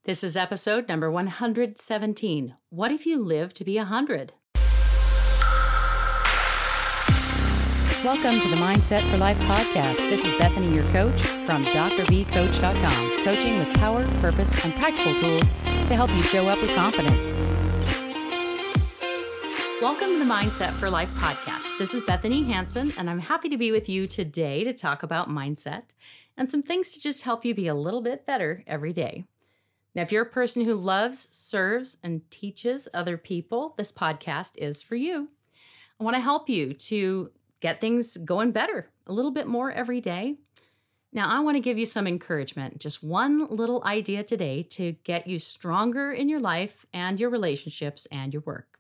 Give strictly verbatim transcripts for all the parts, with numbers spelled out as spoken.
This is episode number one hundred seventeen. What if you live to be one hundred? Welcome to the Mindset for Life podcast. This is Bethany, your coach from D R V coach dot com, coaching with power, purpose, and practical tools to help you show up with confidence. Welcome to the Mindset for Life podcast. This is Bethany Hansen, and I'm happy to be with you today to talk about mindset and some things to just help you be a little bit better every day. Now, if you're a person who loves, serves, and teaches other people, this podcast is for you. I want to help you to get things going better a little bit more every day. Now, I want to give you some encouragement, just one little idea today to get you stronger in your life and your relationships and your work.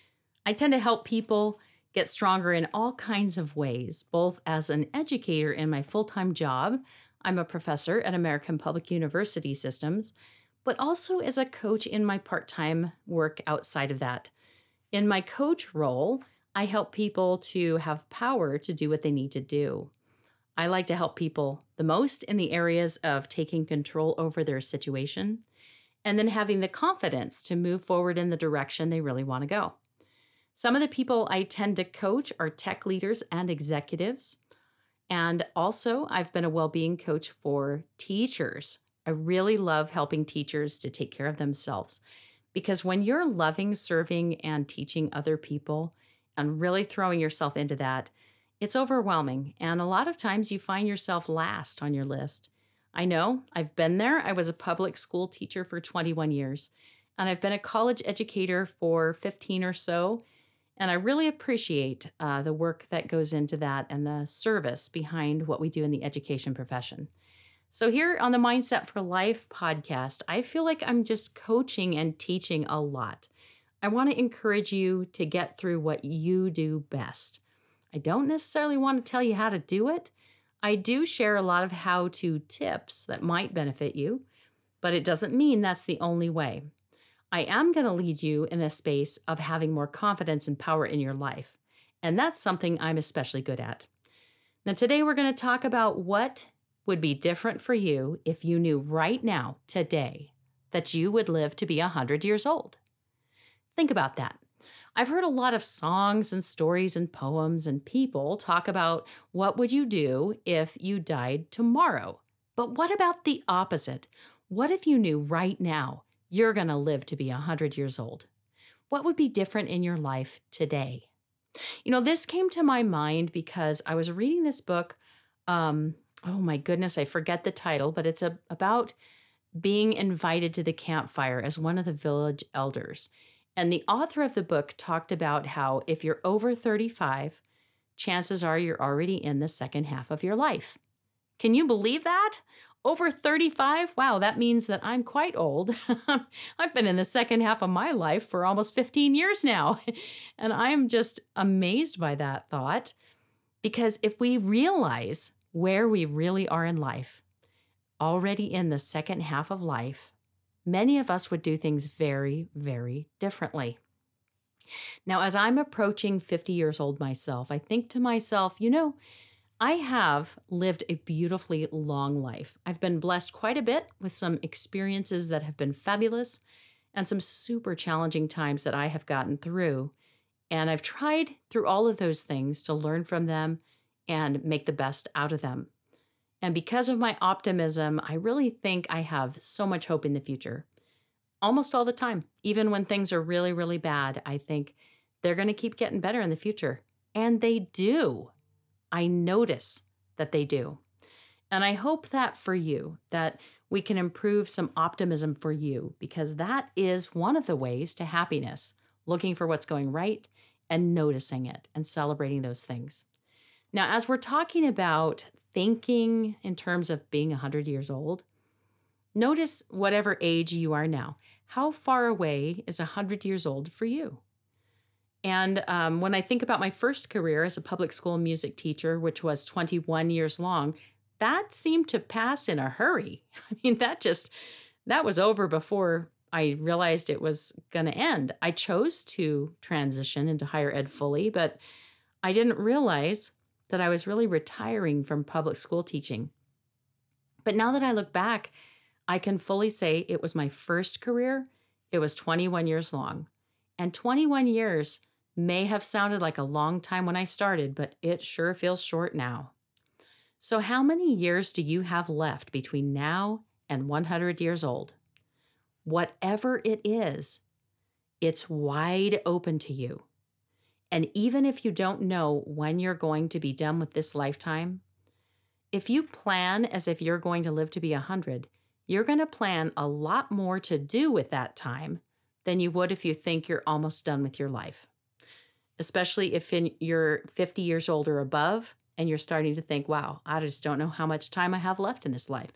I tend to help people get stronger in all kinds of ways, both as an educator in my full-time job. I'm a professor at American Public University Systems, but also as a coach in my part-time work outside of that. In my coach role, I help people to have power to do what they need to do. I like to help people the most in the areas of taking control over their situation and then having the confidence to move forward in the direction they really want to go. Some of the people I tend to coach are tech leaders and executives. And also, I've been a well-being coach for teachers. I really love helping teachers to take care of themselves because when you're loving, serving, and teaching other people and really throwing yourself into that, it's overwhelming. And a lot of times you find yourself last on your list. I know, I've been there. I was a public school teacher for twenty-one years, and I've been a college educator for fifteen or so. And I really appreciate uh, the work that goes into that and the service behind what we do in the education profession. So here on the Mindset for Life podcast, I feel like I'm just coaching and teaching a lot. I want to encourage you to get through what you do best. I don't necessarily want to tell you how to do it. I do share a lot of how-to tips that might benefit you, but it doesn't mean that's the only way. I am going to lead you in a space of having more confidence and power in your life, and that's something I'm especially good at. Now, today we're going to talk about what would be different for you if you knew right now, today, that you would live to be one hundred years old. Think about that. I've heard a lot of songs and stories and poems and people talk about what would you do if you died tomorrow. But what about the opposite? What if you knew right now you're going to live to be one hundred years old? What would be different in your life today? You know, this came to my mind because I was reading this book. Um, oh my goodness, I forget the title, but it's a, about being invited to the campfire as one of the village elders. And the author of the book talked about how if you're over thirty-five, chances are you're already in the second half of your life. Can you believe that? Over thirty-five? Wow, that means that I'm quite old. I've been in the second half of my life for almost fifteen years now. And I'm just amazed by that thought. Because if we realize where we really are in life, already in the second half of life, many of us would do things very, very differently. Now, as I'm approaching fifty years old myself, I think to myself, you know, I have lived a beautifully long life. I've been blessed quite a bit with some experiences that have been fabulous and some super challenging times that I have gotten through. And I've tried through all of those things to learn from them and make the best out of them. And because of my optimism, I really think I have so much hope in the future. Almost all the time, even when things are really, really bad, I think they're going to keep getting better in the future. And they do. I notice that they do. And I hope that for you, that we can improve some optimism for you, because that is one of the ways to happiness, looking for what's going right and noticing it and celebrating those things. Now, as we're talking about thinking in terms of being one hundred years old, notice whatever age you are now. How far away is one hundred years old for you? And um, when I think about my first career as a public school music teacher, which was twenty-one years long, that seemed to pass in a hurry. I mean, that just, that was over before I realized it was going to end. I chose to transition into higher ed fully, but I didn't realize that I was really retiring from public school teaching. But now that I look back, I can fully say it was my first career. It was twenty-one years long. And twenty-one years may have sounded like a long time when I started, but it sure feels short now. So how many years do you have left between now and one hundred years old? Whatever it is, it's wide open to you. And even if you don't know when you're going to be done with this lifetime, if you plan as if you're going to live to be one hundred, you're going to plan a lot more to do with that time than you would if you think you're almost done with your life. Especially if in, you're fifty years old or above and you're starting to think, wow, I just don't know how much time I have left in this life.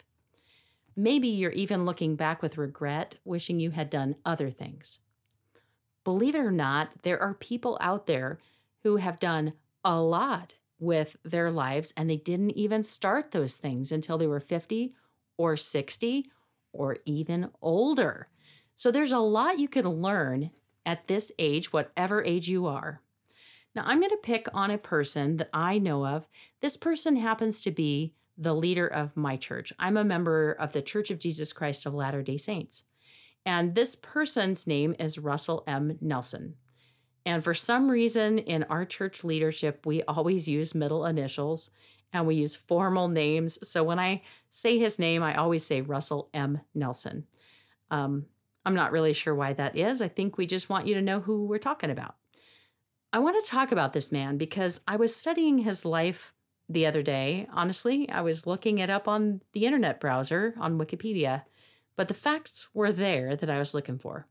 Maybe you're even looking back with regret, wishing you had done other things. Believe it or not, there are people out there who have done a lot with their lives and they didn't even start those things until they were fifty or sixty or even older. So there's a lot you can learn at this age, whatever age you are. Now, I'm going to pick on a person that I know of. This person happens to be the leader of my church. I'm a member of the Church of Jesus Christ of Latter-day Saints. And this person's name is Russell M. Nelson. And for some reason in our church leadership, we always use middle initials and we use formal names. So when I say his name, I always say Russell M. Nelson. Um, I'm not really sure why that is. I think we just want you to know who we're talking about. I want to talk about this man because I was studying his life the other day. Honestly, I was looking it up on the internet browser on Wikipedia, but the facts were there that I was looking for.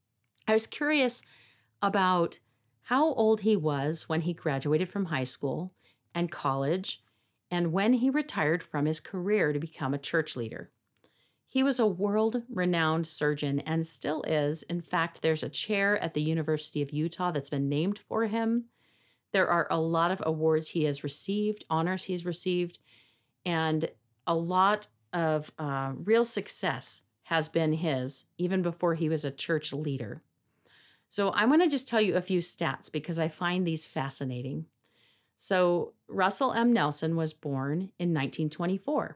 I was curious about how old he was when he graduated from high school and college and when he retired from his career to become a church leader. He was a world-renowned surgeon and still is. In fact, there's a chair at the University of Utah that's been named for him. There are a lot of awards he has received, honors he's received, and a lot of uh, real success has been his, even before he was a church leader. So I'm going to just tell you a few stats because I find these fascinating. So Russell M. Nelson was born in nineteen twenty-four,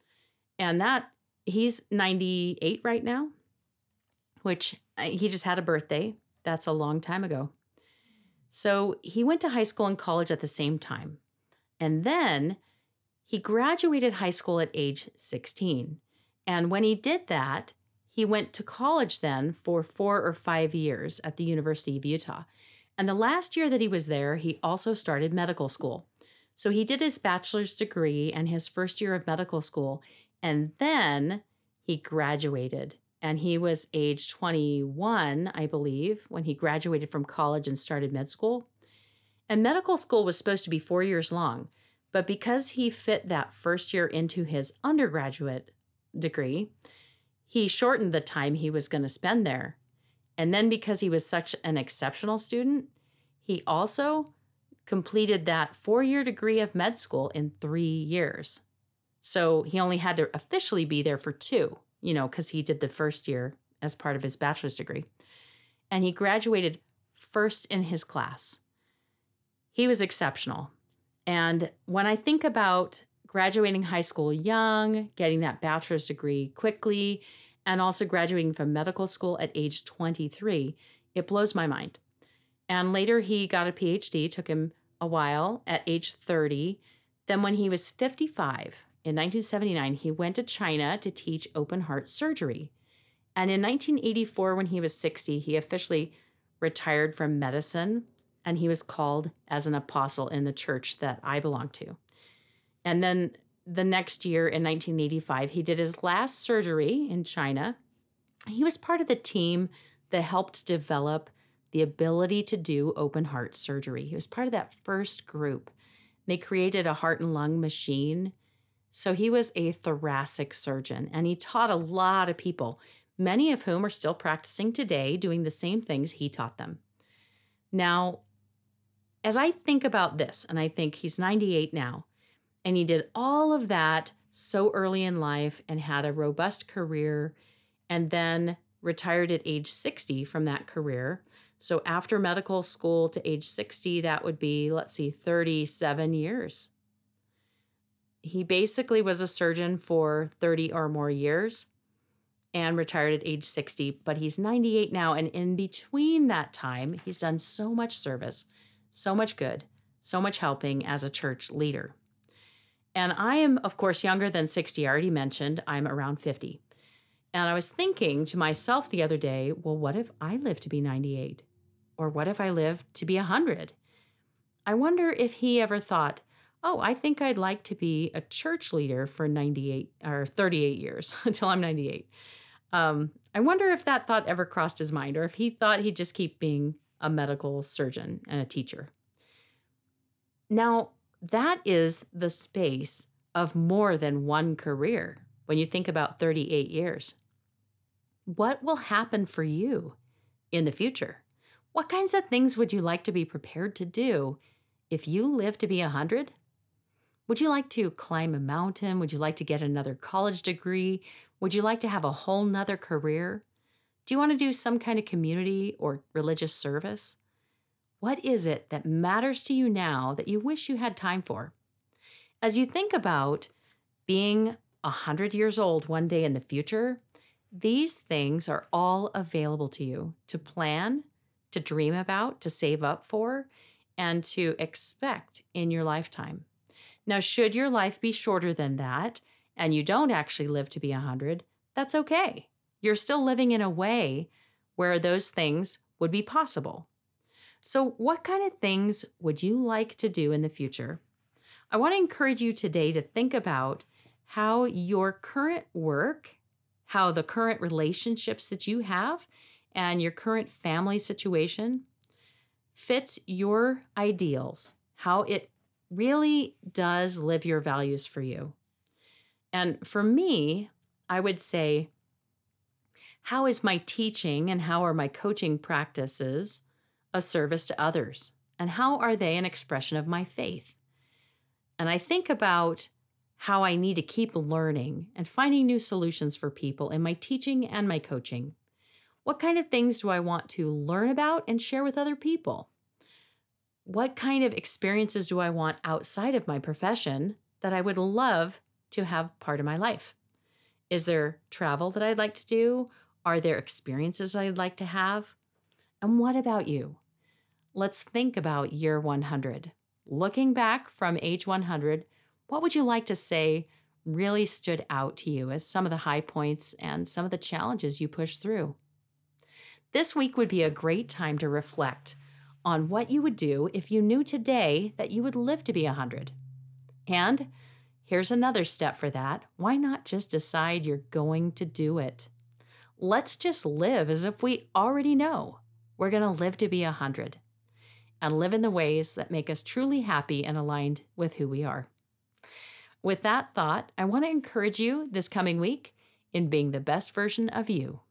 and that he's ninety-eight right now, which he just had a birthday. That's a long time ago. So he went to high school and college at the same time. And then he graduated high school at age sixteen. And when he did that, he went to college then for four or five years at the University of Utah. And the last year that he was there, he also started medical school. So he did his bachelor's degree and his first year of medical school. And then he graduated, and he was age twenty-one, I believe, when he graduated from college and started med school. And medical school was supposed to be four years long, but because he fit that first year into his undergraduate degree, he shortened the time he was going to spend there. And then because he was such an exceptional student, he also completed that four-year degree of med school in three years. So he only had to officially be there for two, you know, because he did the first year as part of his bachelor's degree. And he graduated first in his class. He was exceptional. And when I think about graduating high school young, getting that bachelor's degree quickly, and also graduating from medical school at age twenty-three, it blows my mind. And later he got a P H D, took him a while at age thirty. Then when he was fifty-five, in nineteen seventy-nine, he went to China to teach open heart surgery. And in nineteen eighty-four, when he was sixty, he officially retired from medicine, and he was called as an apostle in the church that I belong to. And then the next year, in nineteen eighty-five, he did his last surgery in China. He was part of the team that helped develop the ability to do open heart surgery. He was part of that first group. They created a heart and lung machine. So he was a thoracic surgeon, and he taught a lot of people, many of whom are still practicing today, doing the same things he taught them. Now, as I think about this, and I think he's ninety-eight now, and he did all of that so early in life and had a robust career, and then retired at age sixty from that career. So after medical school to age sixty, that would be, let's see, thirty-seven years. He basically was a surgeon for thirty or more years. and retired at age sixty, but he's ninety-eight now. And in between that time, he's done so much service, so much good, so much helping as a church leader. And I am, of course, younger than sixty. I already mentioned I'm around fifty. And I was thinking to myself the other day, well, what if I live to be ninety-eight? Or what if I live to be one hundred? I wonder if he ever thought, oh, I think I'd like to be a church leader for ninety-eight or thirty-eight years until I'm ninety-eight. Um, I wonder if that thought ever crossed his mind, or if he thought he'd just keep being a medical surgeon and a teacher. Now, that is the space of more than one career when you think about thirty-eight years. What will happen for you in the future? What kinds of things would you like to be prepared to do if you live to be one hundred? Would you like to climb a mountain? Would you like to get another college degree? Would you like to have a whole nother career? Do you want to do some kind of community or religious service? What is it that matters to you now that you wish you had time for? As you think about being one hundred years old one day in the future, these things are all available to you to plan, to dream about, to save up for, and to expect in your lifetime. Now, should your life be shorter than that, and you don't actually live to be one hundred, that's okay. You're still living in a way where those things would be possible. So what kind of things would you like to do in the future? I want to encourage you today to think about how your current work, how the current relationships that you have, and your current family situation fits your ideals, how it really does live your values for you. And for me, I would say, how is my teaching and how are my coaching practices a service to others? And how are they an expression of my faith? And I think about how I need to keep learning and finding new solutions for people in my teaching and my coaching. What kind of things do I want to learn about and share with other people? What kind of experiences do I want outside of my profession that I would love to have part of my life? Is there travel that I'd like to do? Are there experiences I'd like to have? And what about you? Let's think about year one hundred. Looking back from age one hundred, what would you like to say really stood out to you as some of the high points and some of the challenges you pushed through? This week would be a great time to reflect on what you would do if you knew today that you would live to be one hundred. And here's another step for that. Why not just decide you're going to do it? Let's just live as if we already know we're going to live to be one hundred and live in the ways that make us truly happy and aligned with who we are. With that thought, I want to encourage you this coming week in being the best version of you.